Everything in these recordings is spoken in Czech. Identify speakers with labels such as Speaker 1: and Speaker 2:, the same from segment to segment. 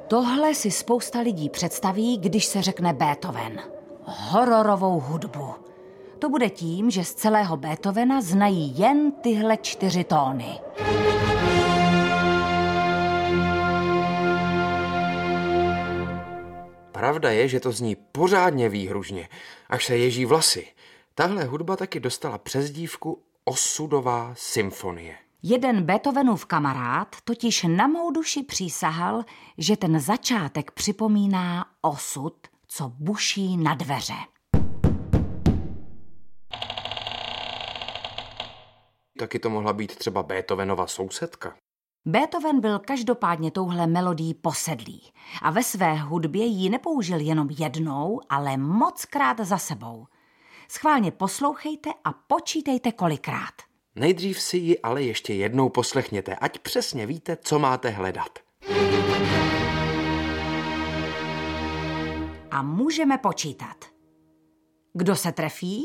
Speaker 1: Tohle si spousta lidí představí, když se řekne Beethoven. Hororovou hudbu. To bude tím, že z celého Beethovena znají jen tyhle 4 tóny.
Speaker 2: Pravda je, že to zní pořádně výhružně, až se ježí vlasy. Tahle hudba taky dostala přezdívku Osudová symfonie.
Speaker 1: Jeden Beethovenův kamarád totiž na mou duši přísahal, že ten začátek připomíná osud, co buší na dveře.
Speaker 2: Taky to mohla být třeba Beethovenova sousedka.
Speaker 1: Beethoven byl každopádně touhle melodií posedlý a ve své hudbě ji nepoužil jenom jednou, ale mockrát za sebou. Schválně poslouchejte a počítejte kolikrát.
Speaker 2: Nejdřív si ji ale ještě jednou poslechněte, ať přesně víte, co máte hledat.
Speaker 1: A můžeme počítat. Kdo se trefí?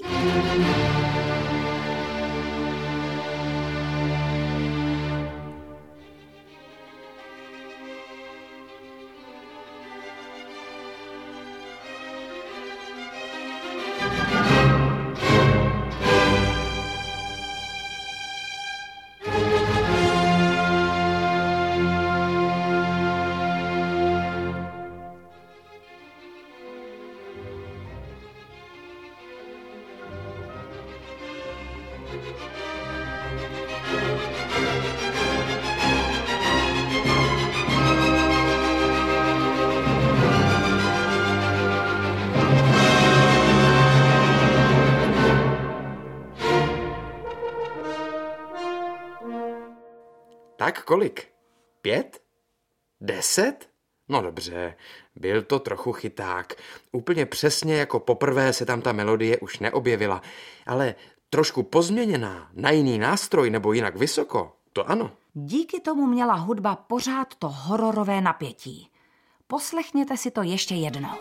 Speaker 2: Tak kolik? 5? 10? No dobře, byl to trochu chyták. Úplně přesně jako poprvé se tam ta melodie už neobjevila, ale trošku pozměněná, na jiný nástroj nebo jinak vysoko, to ano.
Speaker 1: Díky tomu měla hudba pořád to hororové napětí. Poslechněte si to ještě jednou.